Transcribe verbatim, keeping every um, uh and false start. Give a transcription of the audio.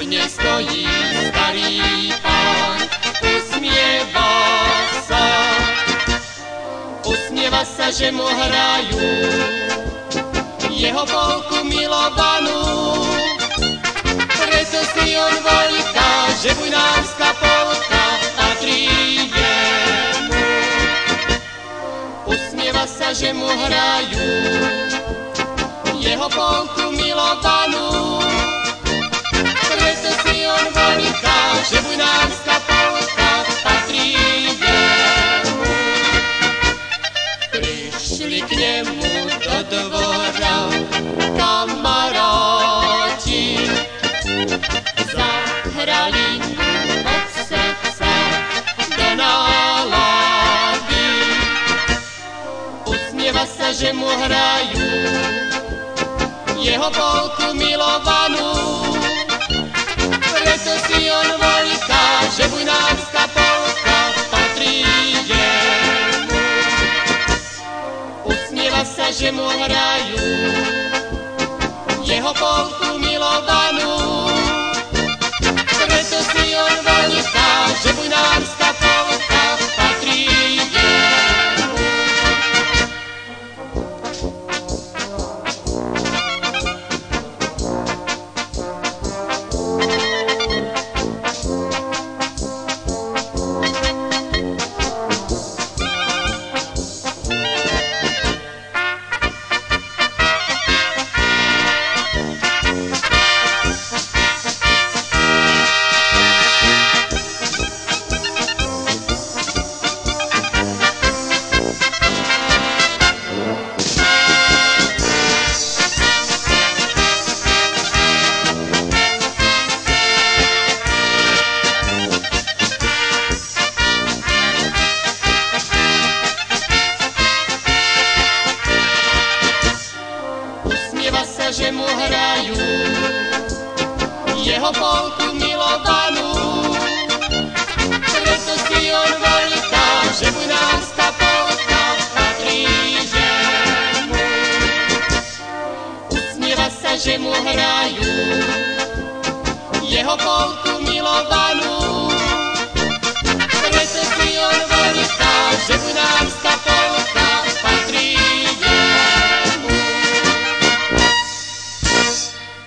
Smutne stojí starý pán, usmieva sa. Usmieva sa, že mu hrajú jeho polku milovanú. Preto si on veľká, že bujnárska polka patrí jemu. Usmieva sa, že mu hrajú jeho polku milovanú. Preto si on veľká, že bujnárska polka patrí jemu. Prišli k nemu do dvora kamaráti, zahrali od srdca do nálady. Usmieva sa, že mu hrajú jeho polku milovanú. Preto si on veľká, že bujnárska polka patrí jemu. Usmieva sa, že mu hrajú jeho polku milovanú. Preto si on veľká, že bujnárska polka patrí jemu. Usmieva sa, že mu hrajú jeho polku milovanú. Preto si on veľká, že bujnárska polka patrí jemu. Usmieva sa, že mu hrajú jeho polku milovanú. Preto si on veľká, že bujnárska polka